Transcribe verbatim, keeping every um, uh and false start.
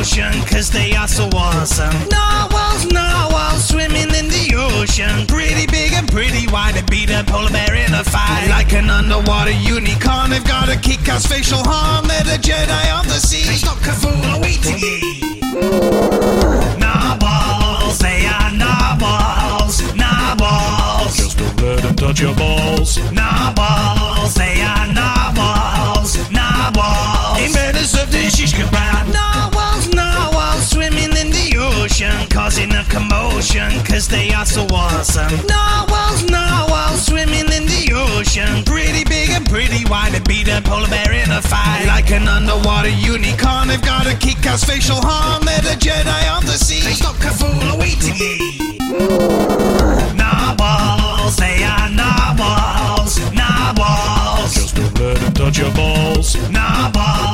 commotion, cause they are so awesome. Narwhals, narwhals, swimming in the ocean. Pretty big and pretty wide, they beat a polar bear in a fight. Like an underwater unicorn, they've got a kick-ass facial harm. They're the Jedi of the sea. They stop Cthulhu eating ye. Narwhals, they are narwhals. Narwhals, Just don't let them touch your balls. narwhals, they are narwhals. Narwhals, they better serve the shish kebab. Narwhals, narwhals, swimming in the ocean, causing a commotion, cause they are so awesome. Narwhals, narwhals, swimming in the ocean. Pretty big and pretty wide, they beat a polar bear in a fight. Like an underwater unicorn, they've got a kick-ass facial harm. They're the Jedi of the sea. They stop Cthulhu eating ye. Narwhals, they are narwhals. Narwhals, Just don't let them touch your balls. narwhals.